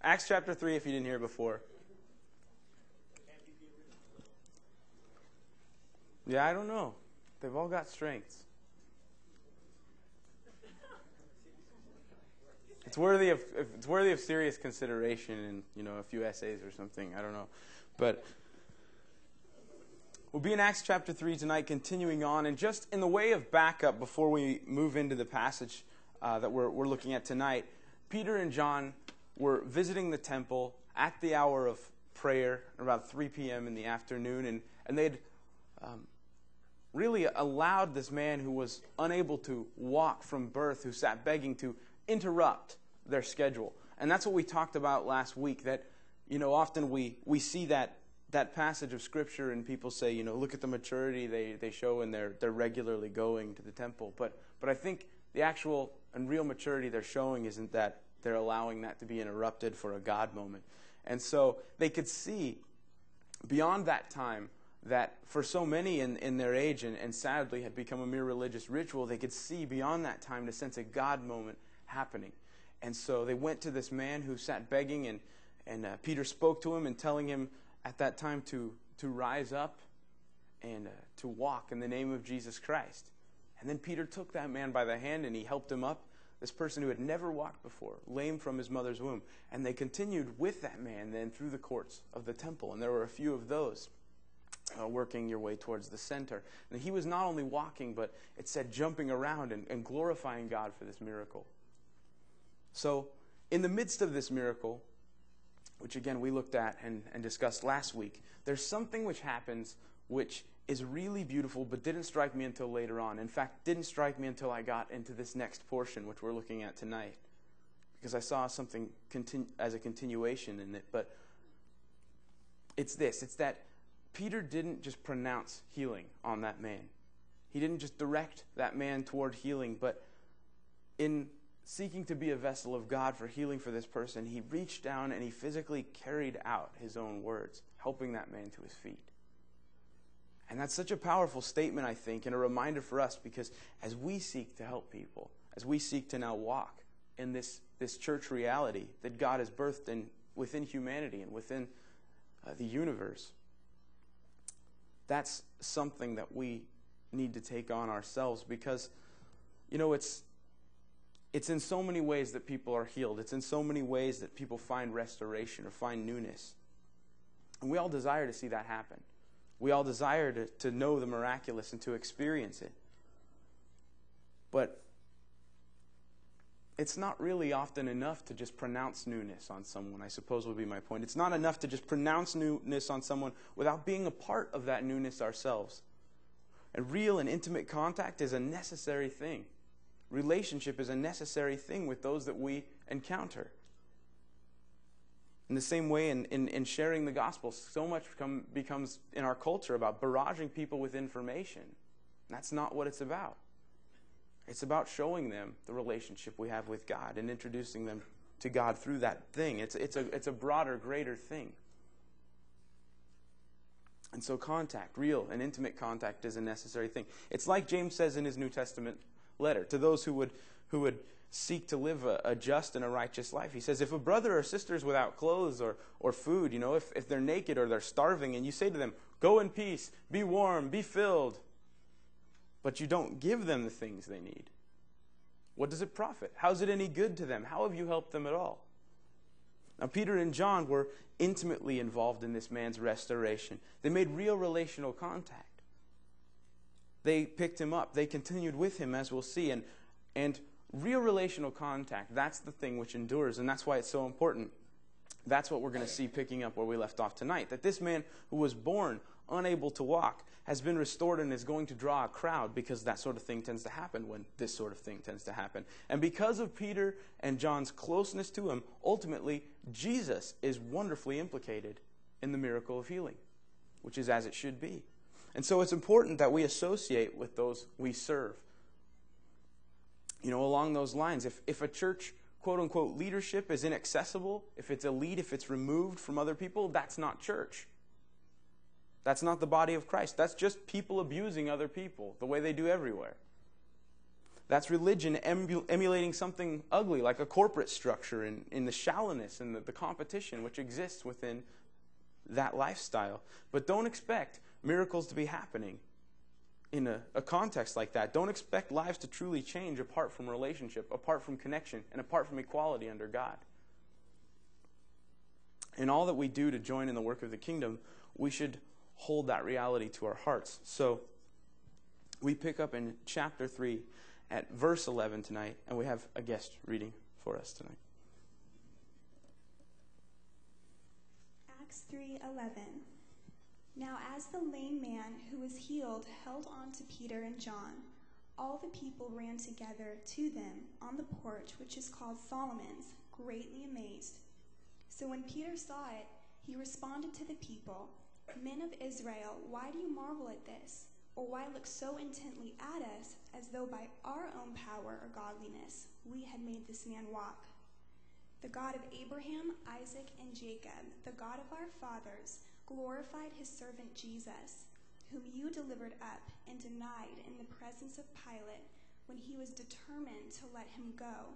Acts chapter 3, if you didn't hear it before. Yeah, I don't know. They've all got strengths. It's worthy of serious consideration in a few essays or something. I don't know, but we'll be in Acts chapter 3 tonight, continuing on, and just in the way of backup before we move into the passage that we're looking at tonight. Peter and John were visiting the temple at the hour of prayer, about 3 p.m. in the afternoon, and they'd really allowed this man who was unable to walk from birth, who sat begging, to interrupt their schedule. And that's what we talked about last week, that often we see that passage of Scripture and people say, look at the maturity they show and they're regularly going to the temple. But I think the actual and real maturity they're showing isn't that they're allowing that to be interrupted for a God moment. And so they could see beyond that time that for so many in their age and sadly had become a mere religious ritual, they could see beyond that time to sense a God moment happening. And so they went to this man who sat begging, and Peter spoke to him and telling him at that time to rise up and to walk in the name of Jesus Christ. And then Peter took that man by the hand and he helped him up, this person who had never walked before, lame from his mother's womb. And they continued with that man then through the courts of the temple. And there were a few of those working your way towards the center. And he was not only walking, but it said jumping around and glorifying God for this miracle. So in the midst of this miracle, which again we looked at and discussed last week, there's something which happens which is really beautiful, but didn't strike me until later on. In fact, didn't strike me until I got into this next portion, which we're looking at tonight, because I saw something as a continuation in it. But it's this. It's that Peter didn't just pronounce healing on that man. He didn't just direct that man toward healing, but in seeking to be a vessel of God for healing for this person, he reached down and he physically carried out his own words, helping that man to his feet. And that's such a powerful statement, I think, and a reminder for us, because as we seek to help people, as we seek to now walk in this church reality that God has birthed within humanity and within the universe, that's something that we need to take on ourselves, because, it's in so many ways that people are healed. It's in so many ways that people find restoration or find newness. And we all desire to see that happen. We all desire to know the miraculous and to experience it. But it's not really often enough to just pronounce newness on someone, I suppose would be my point. It's not enough to just pronounce newness on someone without being a part of that newness ourselves. And real and intimate contact is a necessary thing. Relationship is a necessary thing with those that we encounter. In the same way, in sharing the gospel, so much becomes in our culture about barraging people with information. That's not what it's about. It's about showing them the relationship we have with God and introducing them to God through that thing. It's a broader, greater thing. And so contact, real and intimate contact, is a necessary thing. It's like James says in his New Testament letter to those who would seek to live a just and a righteous life. He says, if a brother or sister is without clothes or food, if they're naked or they're starving, and you say to them, go in peace, be warm, be filled, but you don't give them the things they need, what does it profit? How's it any good to them? How have you helped them at all? Now, Peter and John were intimately involved in this man's restoration. They made real relational contact. They picked him up. They continued with him, as we'll see. And real relational contact, that's the thing which endures, and that's why it's so important. That's what we're going to see picking up where we left off tonight. That this man who was born unable to walk has been restored and is going to draw a crowd, because that sort of thing tends to happen when this sort of thing tends to happen. And because of Peter and John's closeness to him, ultimately, Jesus is wonderfully implicated in the miracle of healing, which is as it should be. And so it's important that we associate with those we serve. Along those lines, if a church, quote-unquote, leadership is inaccessible, if it's elite, if it's removed from other people, that's not church. That's not the body of Christ. That's just people abusing other people, the way they do everywhere. That's religion emulating something ugly, like a corporate structure in the shallowness and the competition which exists within that lifestyle. But don't expect miracles to be happening in a context like that. Don't expect lives to truly change apart from relationship, apart from connection, and apart from equality under God. In all that we do to join in the work of the kingdom, we should hold that reality to our hearts. So we pick up in chapter 3 at verse 11 tonight, and we have a guest reading for us tonight. Acts 3:11. Now as the lame man who was healed held on to Peter and John, all the people ran together to them on the porch which is called Solomon's, greatly amazed. So when Peter saw it, he responded to the people, "Men of Israel, why do you marvel at this? Or why look so intently at us, as though by our own power or godliness we had made this man walk? The God of Abraham, Isaac, and Jacob, the God of our fathers, glorified his servant Jesus, whom you delivered up and denied in the presence of Pilate when he was determined to let him go.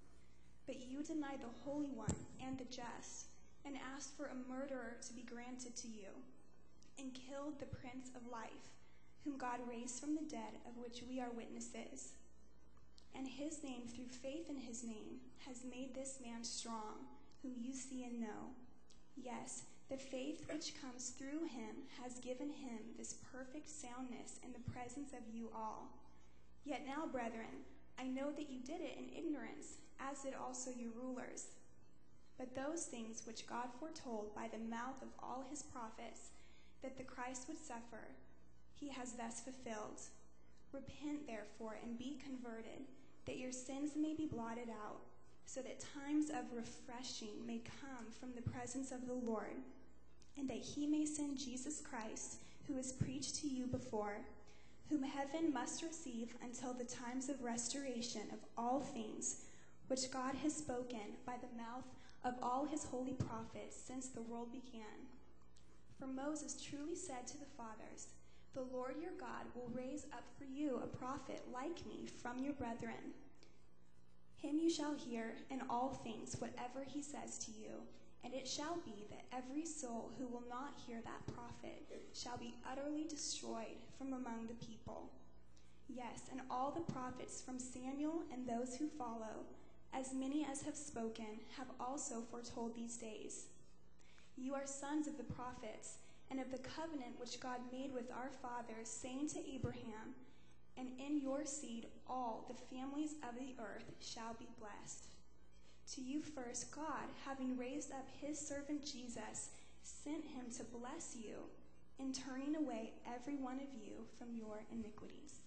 But you denied the Holy One and the just, and asked for a murderer to be granted to you, and killed the Prince of Life, whom God raised from the dead, of which we are witnesses. And his name, through faith in his name, has made this man strong, whom you see and know. Yes, the faith which comes through him has given him this perfect soundness in the presence of you all. Yet now, brethren, I know that you did it in ignorance, as did also your rulers. But those things which God foretold by the mouth of all his prophets, that the Christ would suffer, he has thus fulfilled. Repent, therefore, and be converted, that your sins may be blotted out, so that times of refreshing may come from the presence of the Lord, and that he may send Jesus Christ, who was preached to you before, whom heaven must receive until the times of restoration of all things, which God has spoken by the mouth of all his holy prophets since the world began. For Moses truly said to the fathers, the Lord your God will raise up for you a prophet like me from your brethren. Him you shall hear in all things whatever he says to you, and it shall be that every soul who will not hear that prophet shall be utterly destroyed from among the people. Yes, and all the prophets from Samuel and those who follow, as many as have spoken, have also foretold these days. You are sons of the prophets, and of the covenant which God made with our fathers, saying to Abraham, and in your seed all the families of the earth shall be blessed. To you first God, having raised up his servant Jesus, sent him to bless you, in turning away every one of you from your iniquities."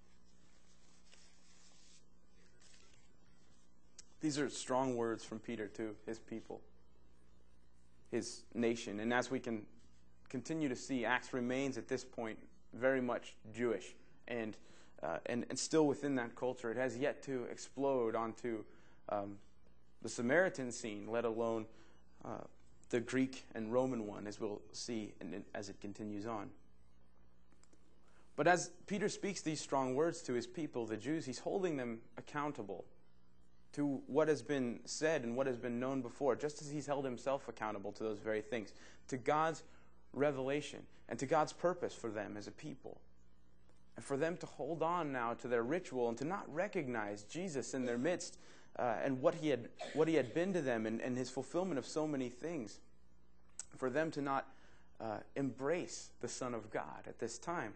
These are strong words from Peter to his people, his nation. And as we can continue to see, Acts remains at this point very much Jewish, and still within that culture. It has yet to explode onto the Samaritan scene, let alone the Greek and Roman one, as we'll see as it continues on. But as Peter speaks these strong words to his people, the Jews, he's holding them accountable to what has been said and what has been known before, just as he's held himself accountable to those very things, to God's revelation and to God's purpose for them as a people. And for them to hold on now to their ritual and to not recognize Jesus in their midst and what he had been to them and his fulfillment of so many things. For them to not embrace the Son of God at this time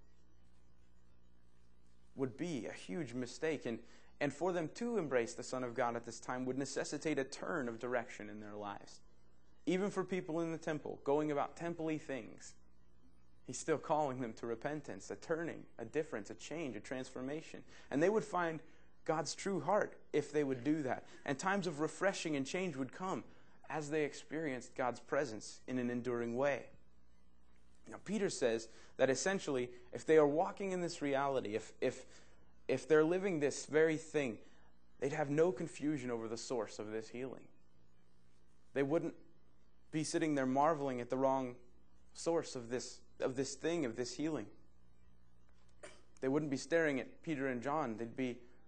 would be a huge mistake. And for them to embrace the Son of God at this time would necessitate a turn of direction in their lives. Even for people in the temple, going about temple-y things, he's still calling them to repentance, a turning, a difference, a change, a transformation. And they would find God's true heart if they would do that. And times of refreshing and change would come as they experienced God's presence in an enduring way. Now, Peter says that essentially, if they are walking in this reality, if they're living this very thing, they'd have no confusion over the source of this healing. They wouldn't be sitting there marveling at the wrong source of this healing. They wouldn't be staring at Peter and John. They'd be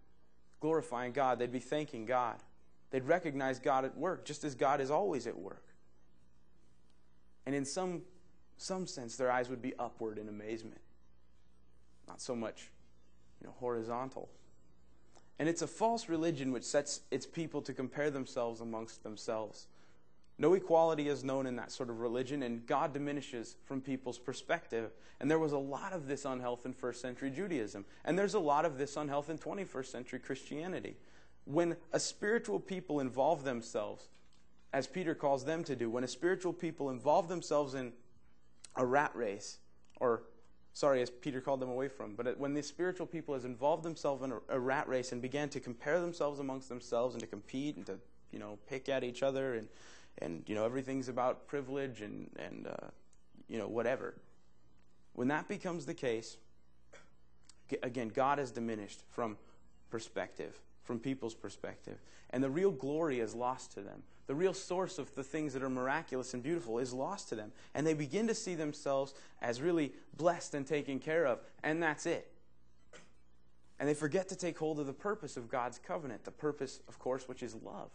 glorifying God. They'd be thanking God. They'd recognize God at work, just as God is always at work. And in some sense, their eyes would be upward in amazement. Not so much, horizontal. And it's a false religion which sets its people to compare themselves amongst themselves. No equality is known in that sort of religion, and God diminishes from people's perspective. And there was a lot of this unhealth in first century Judaism. And there's a lot of this unhealth in 21st century Christianity. When a spiritual people involve themselves, as Peter calls them to do, when a spiritual people involve themselves in a rat race, as Peter called them away from, but when the spiritual people has involved themselves in a rat race and began to compare themselves amongst themselves and to compete and to, pick at each other and everything's about privilege and whatever. When that becomes the case, again, God is diminished from perspective, from people's perspective. And the real glory is lost to them. The real source of the things that are miraculous and beautiful is lost to them. And they begin to see themselves as really blessed and taken care of. And that's it. And they forget to take hold of the purpose of God's covenant. The purpose, of course, which is love.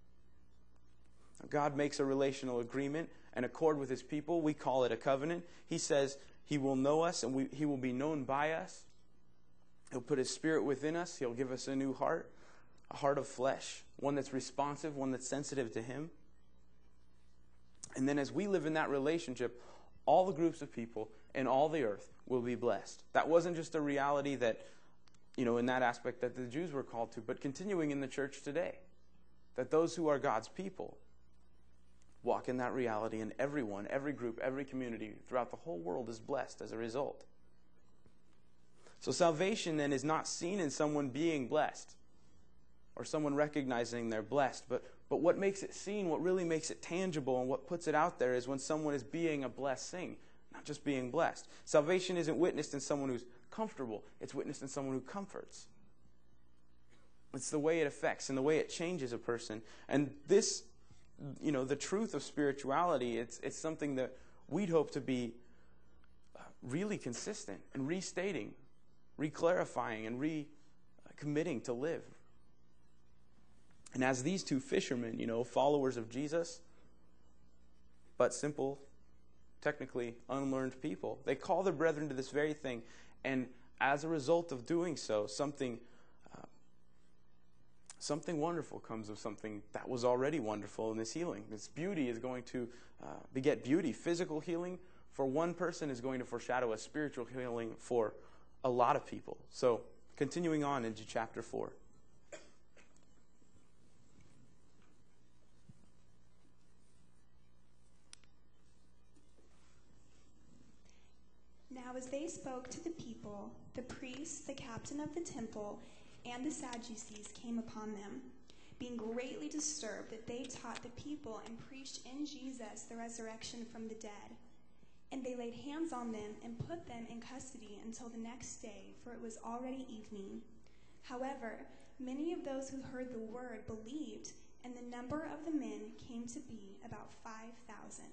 God makes a relational agreement, an accord with his people. We call it a covenant. He says he will know us and he will be known by us. He'll put his spirit within us. He'll give us a new heart, a heart of flesh, one that's responsive, one that's sensitive to him. And then as we live in that relationship, all the groups of people in all the earth will be blessed. That wasn't just a reality that, in that aspect that the Jews were called to, but continuing in the church today. That those who are God's people walk in that reality, and everyone, every group, every community throughout the whole world is blessed as a result. So salvation then is not seen in someone being blessed or someone recognizing they're blessed, but what makes it seen, what really makes it tangible and what puts it out there is when someone is being a blessing, not just being blessed. Salvation isn't witnessed in someone who's comfortable, it's witnessed in someone who comforts. It's the way it affects and the way it changes a person. And this, the truth of spirituality, it's something that we'd hope to be really consistent and restating, reclarifying, and recommitting to live. And as these two fishermen, followers of Jesus, but simple, technically unlearned people, they call their brethren to this very thing. And as a result of doing so, something wonderful comes of something that was already wonderful in this healing. This beauty is going to beget beauty. Physical healing for one person is going to foreshadow a spiritual healing for a lot of people. So, continuing on into chapter 4. Now as they spoke to the people, the priests, the captain of the temple, and the Sadducees came upon them, being greatly disturbed that they taught the people and preached in Jesus the resurrection from the dead. And they laid hands on them and put them in custody until the next day, for it was already evening. However, many of those who heard the word believed, and the number of the men came to be about 5,000.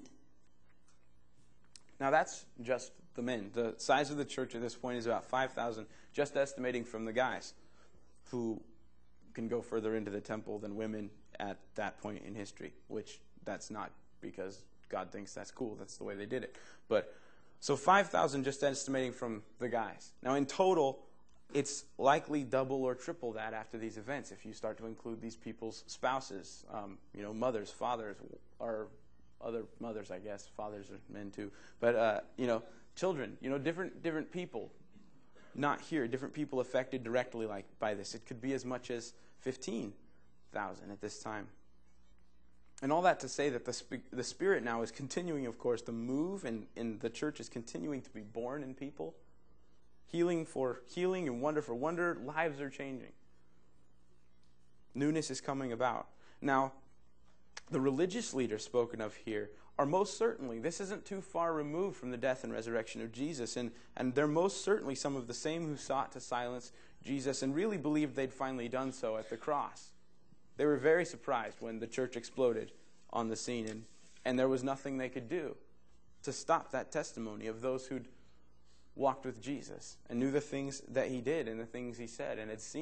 Now that's just the men. The size of the church at this point is about 5,000, just estimating from the guys who can go further into the temple than women at that point in history, which that's not because God thinks that's cool. That's the way they did it. But so 5,000 just estimating from the guys. Now in total, it's likely double or triple that after these events if you start to include these people's spouses, mothers, fathers, or other mothers, I guess. Fathers are men too. But, children, different people not here, different people affected directly by this. It could be as much as 15,000 at this time. And all that to say that the Spirit now is continuing, of course, to move, and the church is continuing to be born in people. Healing for healing and wonder for wonder. Lives are changing. Newness is coming about. Now, the religious leaders spoken of here are most certainly, this isn't too far removed from the death and resurrection of Jesus, and they're most certainly some of the same who sought to silence Jesus and really believed they'd finally done so at the cross. They were very surprised when the church exploded on the scene, and there was nothing they could do to stop that testimony of those who'd walked with Jesus and knew the things that he did and the things he said and had seen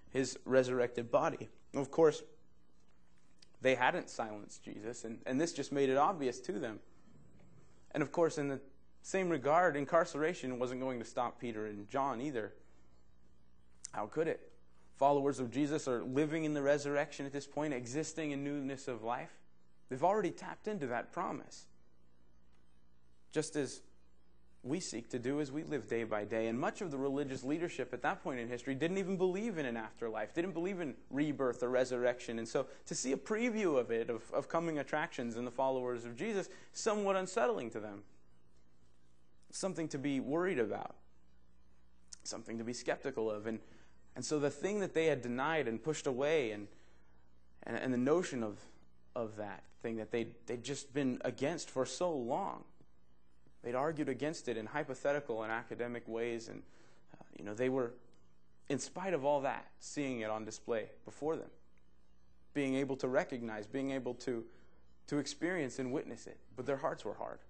his resurrected body. Of course, they hadn't silenced Jesus, and this just made it obvious to them. And of course, in the same regard, incarceration wasn't going to stop Peter and John either. How could it? Followers of Jesus are living in the resurrection at this point, existing in newness of life. They've already tapped into that promise. Just as we seek to do as we live day by day. And much of the religious leadership at that point in history didn't even believe in an afterlife, didn't believe in rebirth or resurrection. And so to see a preview of it, of coming attractions in the followers of Jesus, somewhat unsettling to them. Something to be worried about. Something to be skeptical of. And so the thing that they had denied and pushed away, and the notion of that thing that they'd just been against for so long, they'd argued against it in hypothetical and academic ways, and they were, in spite of all that, seeing it on display before them, being able to recognize, being able to experience and witness it. But their hearts were hard.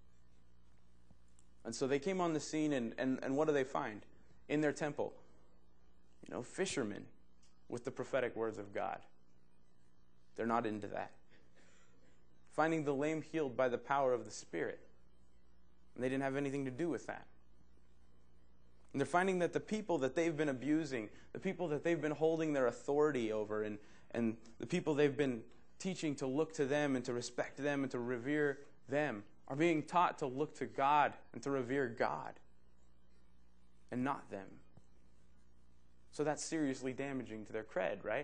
And so they came on the scene, and what do they find? In their temple, fishermen with the prophetic words of God. They're not into that. Finding the lame healed by the power of the Spirit. And they didn't have anything to do with that. And they're finding that the people that they've been abusing, the people that they've been holding their authority over, and the people they've been teaching to look to them and to respect them and to revere them, are being taught to look to God and to revere God and not them. So that's seriously damaging to their cred, right?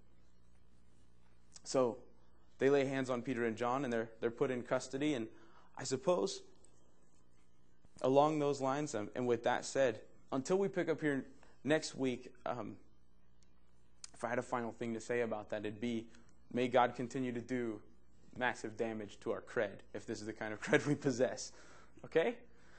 So they lay hands on Peter and John, and they're put in custody. And I suppose along those lines, and with that said, until we pick up here next week, if I had a final thing to say about that, it'd be, may God continue to do massive damage to our cred, if this is the kind of cred we possess. Okay?